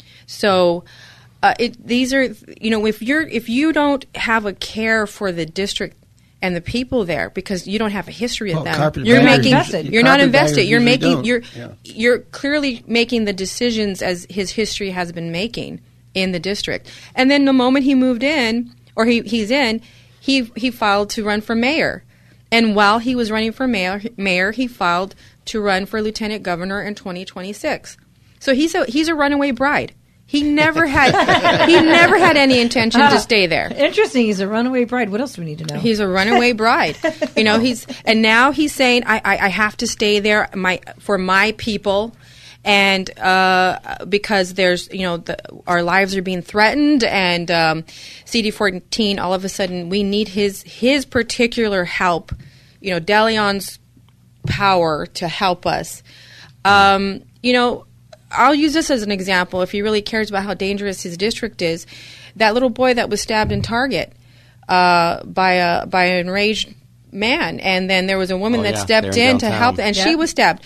So uh, it, these are, you know, if you're if you don't have a care for the district and the people there because you don't have a history of well, them, you're making invested. you're not invested. You're making don't. you're yeah. you're clearly making the decisions as his history has been making in the district. And then the moment he moved in or he, he's in, he he filed to run for mayor. And while he was running for mayor, mayor, he filed to run for lieutenant governor in twenty twenty-six. So he's a he's a runaway bride. He never had he never had any intention to stay there. Interesting. He's a runaway bride. What else do we need to know? He's a runaway bride. You know, he's and now he's saying I, I, I have to stay there my for my people. And uh, because there's, you know, the, our lives are being threatened, and um, C D fourteen, all of a sudden, we need his his particular help, you know, DeLeon's power to help us. Um, you know, I'll use this as an example. If he really cares about how dangerous his district is, that little boy that was stabbed in Target uh, by a by an enraged man, and then there was a woman Oh, that yeah, stepped there in in to downtown. help, and Yeah. she was stabbed.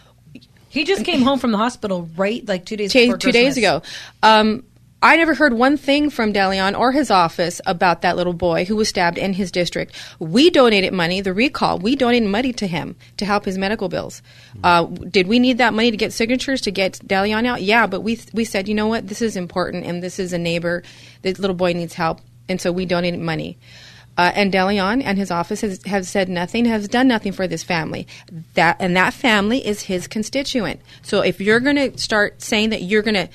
He just came home from the hospital, right? Like two days Two, before two days Christmas. ago. Um, I never heard one thing from DeLeon or his office about that little boy who was stabbed in his district. We donated money, the recall, we donated money to him to help his medical bills. Uh, did we need that money to get signatures to get DeLeon out? Yeah, but we we said, you know what, this is important, and this is a neighbor. This little boy needs help, and so we donated money. Uh, and DeLeon and his office has, have said nothing, has done nothing for this family. That and that family is his constituent. So if you're going to start saying that you're going to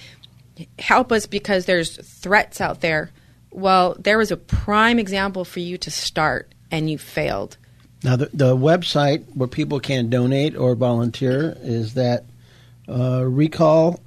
help us because there's threats out there, well, there was a prime example for you to start, and you failed. Now, the, the website where people can donate or volunteer is that uh, recall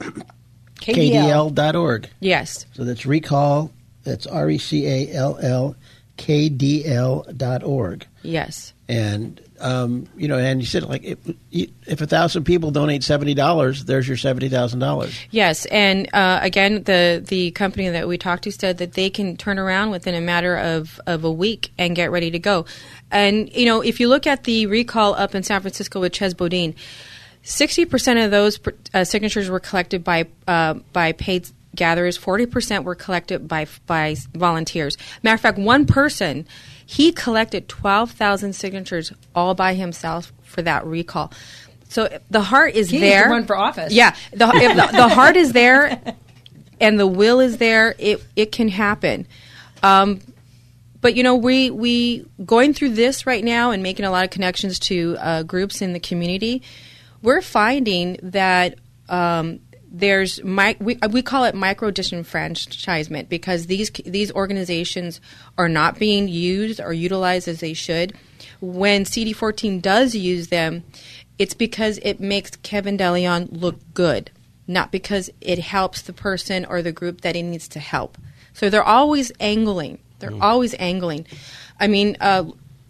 K D L dot org. Yes. So that's recall, that's R E C A L L, K D L dot org. Yes. And, um, you know, and you said, like, if, if a thousand people donate seventy dollars, there's your seventy thousand dollars. Yes, and uh, again, the the company that we talked to said that they can turn around within a matter of, of a week and get ready to go. And, you know, if you look at the recall up in San Francisco with Ches Bodine, sixty percent of those uh, signatures were collected by uh, by paid gatherers, forty percent were collected by by volunteers. Matter of fact, one person, he collected twelve thousand signatures all by himself for that recall. So the heart is He there. needs to run for office. Yeah, the, if the, the heart is there and the will is there, it it can happen. Um, but, you know, we, we going through this right now and making a lot of connections to uh, groups in the community, we're finding that um, there's mi- we we call it micro disenfranchisement because these these organizations are not being used or utilized as they should. When C D fourteen does use them, it's because it makes Kevin DeLeon look good, not because it helps the person or the group that it needs to help. So they're always angling. They're mm. always angling. I mean, uh,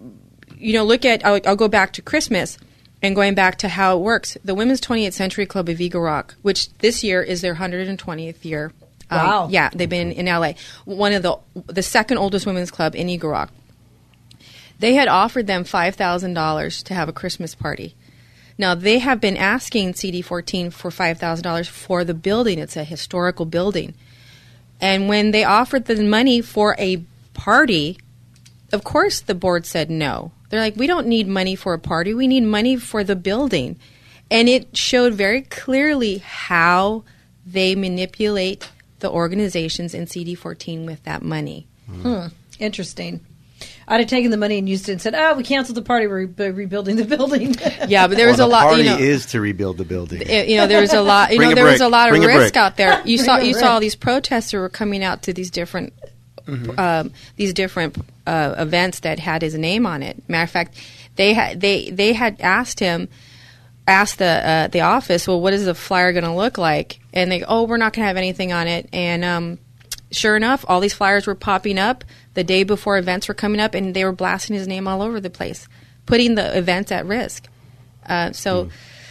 you know, look at I'll, I'll go back to Christmas. And going back to how it works, the Women's twentieth Century Club of Eagle Rock, which this year is their one hundred twentieth year. Um, Wow. Yeah, they've been in L A. One of the the second oldest women's club in Eagle Rock. They had offered them five thousand dollars to have a Christmas party. Now, they have been asking C D fourteen for five thousand dollars for the building. It's a historical building. And when they offered the money for a party, of course the board said no. They're like, we don't need money for a party. We need money for the building. And it showed very clearly how they manipulate the organizations in C D fourteen with that money. Hmm. Interesting. I'd have taken the money and used it and said, oh, we canceled the party. We're re- rebuilding the building. Yeah, but there was well, a the lot. party You know, is to rebuild the building. it- you know, there was a lot. You Bring know, a there was brick. a lot of Bring a risk brick. out there. You Bring saw a you brick. saw all these protesters who were coming out to these different Mm-hmm. um, these different uh, events that had his name on it. Matter of fact, they had they they had asked him, asked the uh, the office, well, what is the flyer going to look like? And they, oh, we're not going to have anything on it. And um, sure enough, all these flyers were popping up the day before events were coming up, and they were blasting his name all over the place. putting the events at risk. Uh, so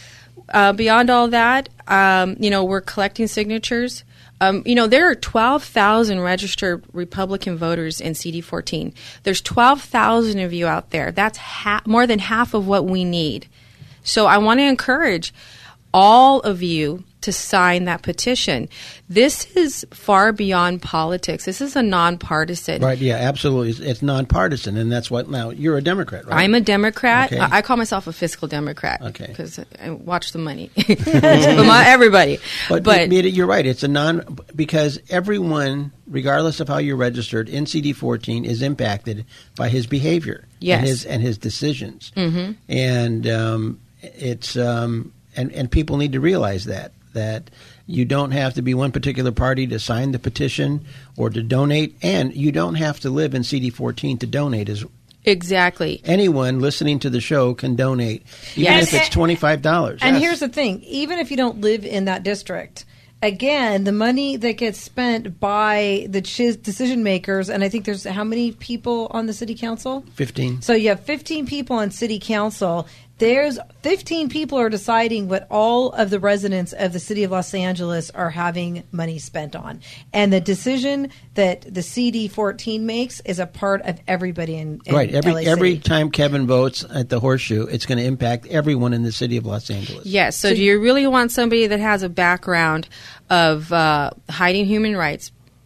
uh, beyond all that, um, you know, we're collecting signatures. Um, you know, there are twelve thousand registered Republican voters in C D fourteen. There's twelve thousand of you out there. That's ha- more than half of what we need. So I want to encourage all of you to sign that petition. This is far beyond politics. This is a nonpartisan. Right, yeah, absolutely. It's, it's nonpartisan, and that's what, now, you're a Democrat, right? I'm a Democrat. Okay. I, I call myself a fiscal Democrat. Okay. Because I watch the money. But my, everybody. But, but Mita, you're right. It's a non, because everyone, regardless of how you're registered, in C D fourteen is impacted by his behavior. Yes. And his, and his decisions. Mm-hmm. And um, it's, um, and, and people need to realize that. that you don't have to be one particular party to sign the petition or to donate, and you don't have to live in C D fourteen to donate. As exactly. Anyone listening to the show can donate, even Yes. if it's twenty-five dollars. And Yes. here's the thing, even if you don't live in that district, again, the money that gets spent by the ch- decision makers, and I think there's how many people on the city council? fifteen. So you have fifteen people on city council. There's fifteen people are deciding what all of the residents of the city of Los Angeles are having money spent on. And the decision that the C D fourteen makes is a part of everybody in, in Right. Every L A every City. time Kevin votes at the Horseshoe, it's going to impact everyone in the city of Los Angeles. Yes. So, do you really want somebody that has a background of uh, hiding human rights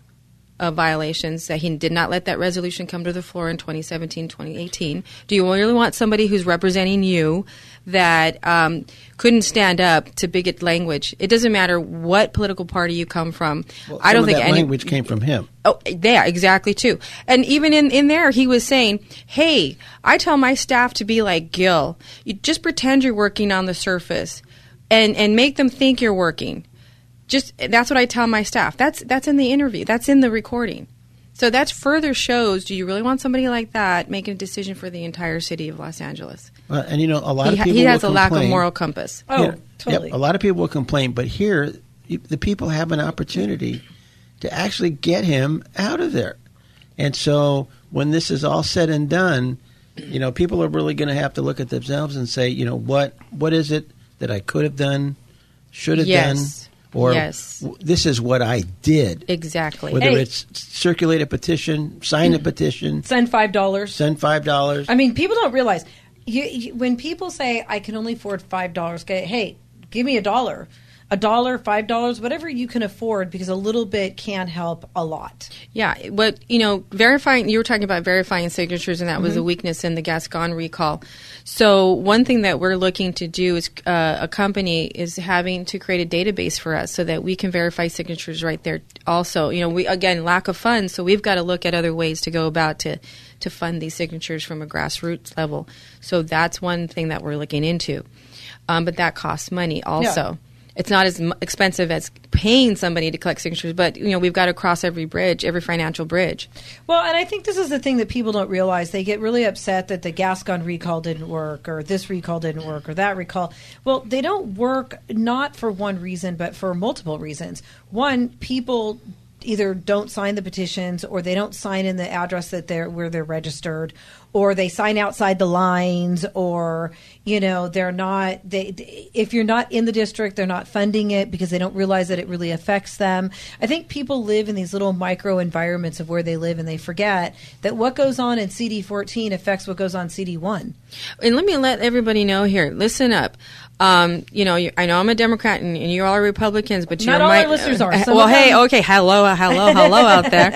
uh, violations, that he did not let that resolution come to the floor in twenty seventeen, twenty eighteen? Do you really want somebody who's representing you that um, couldn't stand up to bigot language? It doesn't matter what political party you come from. Well, I don't some of think that any language came from him. Oh, yeah, exactly, too. And even in, in there, he was saying, hey, I tell my staff to be like Gil. You just pretend you're working on the surface and, and make them think you're working. Just that's what I tell my staff. That's that's in the interview. That's in the recording. So that further shows, do you really want somebody like that making a decision for the entire city of Los Angeles? Well, and, you know, a lot He, of ha- people he has will a lack of complain. moral compass. Oh, Yeah. totally. Yep, a lot of people will complain, but here you- the people have an opportunity to actually get him out of there. And so when this is all said and done, you know, people are really going to have to look at themselves and say, you know, what what is it that I could have done, should have Yes. done, or Yes. w- this is what I did. Exactly. Whether Hey. it's circulate a petition, sign a petition, Send five dollars. send five dollars. I mean, people don't realize you, you, when people say, "I can only afford five dollars," hey, give me a dollar, a dollar, five dollars, whatever you can afford, because a little bit can help a lot. Yeah, what you know, verifying. You were talking about verifying signatures, and that was a weakness in the Gascon recall. So one thing that we're looking to do is uh, a company is having to create a database for us so that we can verify signatures right there. Also, you know, we again lack of funds, so we've got to look at other ways to go about to to fund these signatures from a grassroots level. So that's one thing that we're looking into, um, but that costs money also. Yeah. It's not as m- expensive as paying somebody to collect signatures, but you know we've got to cross every bridge, every financial bridge. Well, and I think this is the thing that people don't realize. They get really upset that the Gascon recall didn't work, or this recall didn't work, or that recall. Well, they don't work not for one reason, but for multiple reasons. One, people either don't sign the petitions, or they don't sign in the address that they're where they're registered, or they sign outside the lines, or you know they're not. They if you're not in the district, they're not funding it because they don't realize that it really affects them. I think people live in these little micro environments of where they live, and they forget that what goes on in C D fourteen affects what goes on C D one. And let me let everybody know here. Listen up. Um, you know, you, I know I'm a Democrat and, and you all are Republicans, but you're Not all my, our listeners are. Uh, Some well, of hey, them- okay, hello, hello, hello out there.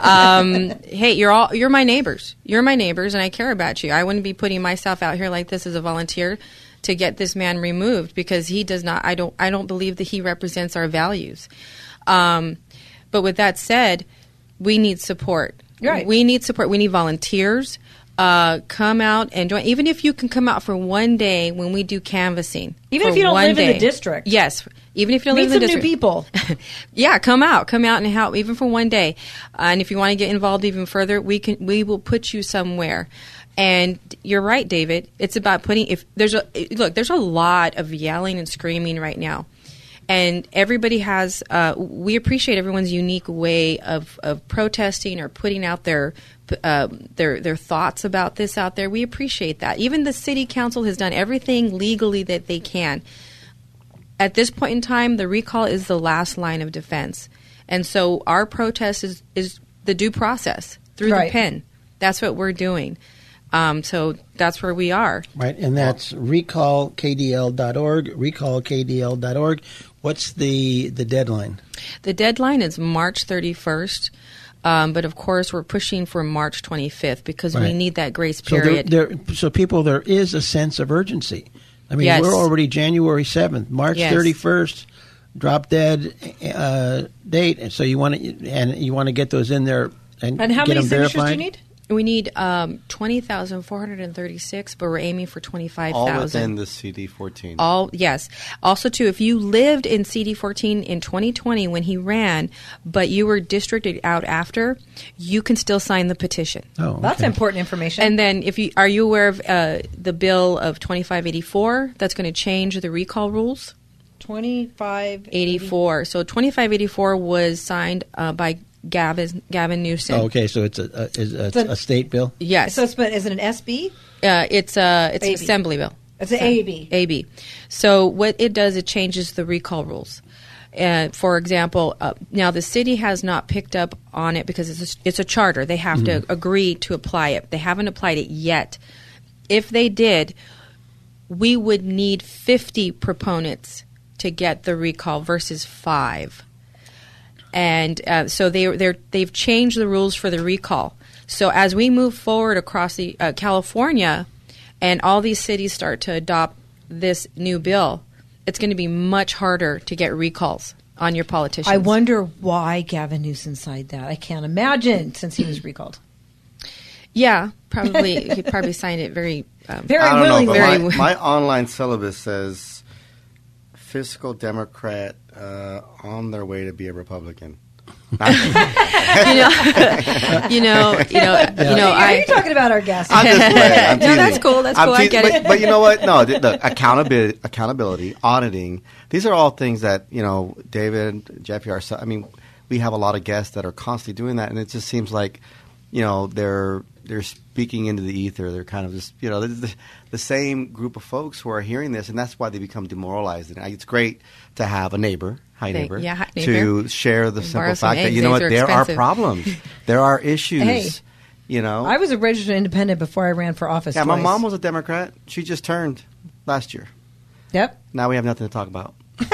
Um, hey, you're all you're my neighbors. You're my neighbors, and I care about you. I wouldn't be putting myself out here like this as a volunteer to get this man removed because he does not. I don't. I don't believe that he represents our values. Um, but with that said, we need support. Right. We need support. We need volunteers. Uh, come out and join. Even if you can come out for one day when we do canvassing. Even for if you don't one live in the day. district. Yes. Even if you don't Meet live in the some new district. people. Yeah, come out. Come out and help, even for one day. Uh, and if you want to get involved even further, we can. We will put you somewhere. And you're right, David. It's about putting. If there's a look, there's a lot of yelling and screaming right now. And everybody has, uh, we appreciate everyone's unique way of, of protesting or putting out their uh, their their thoughts about this out there. We appreciate that. Even the city council has done everything legally that they can. At this point in time, the recall is the last line of defense. And so our protest is, is the due process through Right. the pen. That's what we're doing. Um, so that's where we are. Right, and that's recall K D L dot org, recall K D L dot org. What's the, the deadline? The deadline is March thirty-first. Um, but, of course, we're pushing for March twenty-fifth because we Right. need that grace So, there, period. there, so people, there is a sense of urgency. I mean, Yes. we're already January seventh, March Yes. thirty-first, drop dead uh, date. And so you want to and you want to get those in there and, And how get many them signatures verified. do you need? We need um, twenty thousand four hundred thirty-six, but we're aiming for twenty-five thousand. All within the C D fourteen. All yes. Also, too, if you lived in C D fourteen in twenty twenty when he ran, but you were districted out after, you can still sign the petition. Oh, okay. That's important information. And then, if you are you aware of uh, the bill of twenty-five eighty-four that's going to change the recall rules? twenty-five eighty-four. So twenty-five eighty-four was signed uh, by Gavin Gavin Newsom. Oh, okay, so it's a, a, it's a, It's a- a state bill? Yes. So it's, but is it an S B? Uh, it's a it's A B. an assembly bill. It's an A B. A B. So what it does, it changes the recall rules. Uh, for example, uh, now the city has not picked up on it because it's a, it's a charter. They have to agree to apply it. They haven't applied it yet. If they did, we would need fifty proponents to get the recall versus five. And uh, so they they're, they've changed the rules for the recall. So as we move forward across the uh, California, and all these cities start to adopt this new bill, it's going to be much harder to get recalls on your politicians. I wonder why Gavin Newsom signed that. I can't imagine since he was recalled. Yeah, probably he probably signed it very um, Very I don't know, willingly. but Very my, wi- my online syllabus says fiscal Democrat uh, on their way to be a Republican. you know, you know, you know, you know. Are I you talking about our guests? I'm just playing. I'm No, teasing. that's cool, that's I'm cool, I teasing, get but, it. but you know what? No, the, the accountability, accountability, auditing. These are all things that you know, David, Jeffy, ourselves. I mean, we have a lot of guests that are constantly doing that, and it just seems like, you know, they're they're speaking into the ether. They're kind of just, you know, the, the same group of folks who are hearing this, and that's why they become demoralized. And it's great to have a neighbor, hi Thank- neighbor, yeah, hi, to neighbor. share the And simple borrow some fact that eggs. you know Eggs what, are there expensive. are problems, there are issues. Hey. You know, I was a registered independent before I ran for office. yeah, my twice. mom was a Democrat. She just turned last year. Yep. Now we have nothing to talk about.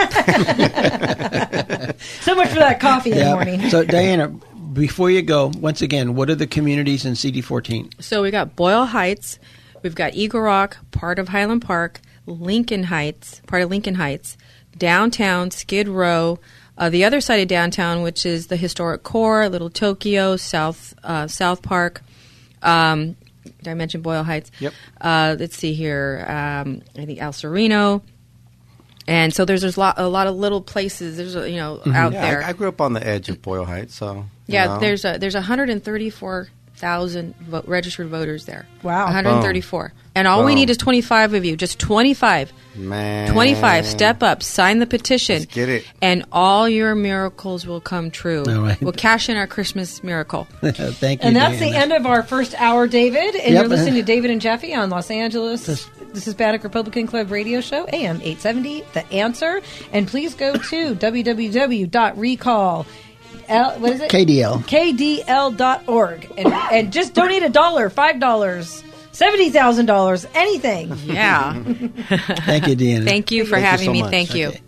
So much for that coffee in the Yeah. morning. So, Diana, before you go, once again, what are the communities in C D fourteen? So we got Boyle Heights, we've got Eagle Rock, part of Highland Park, Lincoln Heights, part of Lincoln Heights, downtown, Skid Row, uh, the other side of downtown, which is the historic core, Little Tokyo, South uh, South Park. Um, did I mention Boyle Heights? Yep. Uh, let's see here. Um, I think El Sereno. And so there's, there's a, lot, a lot of little places, there's a, you know, out Yeah, there. I, I grew up on the edge of Boyle Heights, so you Yeah, know. there's a, there's one hundred thirty-four thousand vo- registered voters there. Wow. one hundred thirty-four. And all we Boom. need is twenty-five of you, just twenty-five. Man. twenty-five. Step up, sign the petition. Let's get it. And all your miracles will come true. All right. We'll cash in our Christmas miracle. Thank you, And that's Diana. the end of our first hour, David. And Yep. you're listening to David and Jeffy on Los Angeles. This- This is Hispanic Republican Club radio show, A M eight seventy, The Answer. And please go to w w w dot recall. L, what is it? K D L. K D L dot org. And, and just donate a dollar, five dollars, seventy thousand dollars, anything. Yeah. Thank you, Deanna. Thank you for Thank you having so me. much. Thank you. Okay.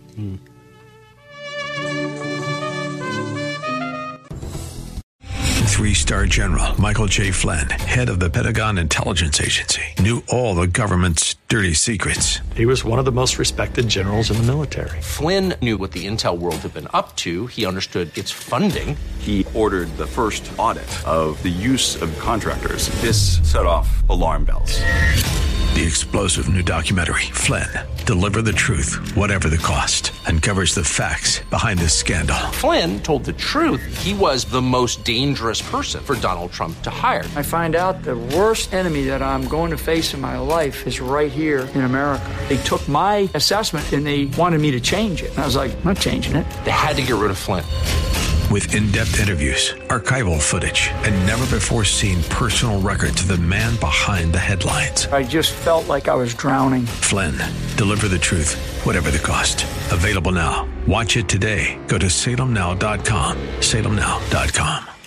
Three-star general Michael J. Flynn, head of the Pentagon Intelligence Agency, knew all the government's dirty secrets. He was one of the most respected generals in the military. Flynn knew what the intel world had been up to. He understood its funding. He ordered the first audit of the use of contractors. This set off alarm bells. The explosive new documentary, Flynn, Deliver the Truth, Whatever the Cost, uncovers the facts behind this scandal. Flynn told the truth. He was the most dangerous person for Donald Trump to hire. I find out the worst enemy that I'm going to face in my life is right here in America. They took my assessment and they wanted me to change it. And I was like, I'm not changing it. They had to get rid of Flynn. With in-depth interviews, archival footage, and never-before-seen personal records of the man behind the headlines. I just felt like I was drowning. Flynn, deliver the truth, whatever the cost. Available now. Watch it today. Go to salem now dot com. salem now dot com.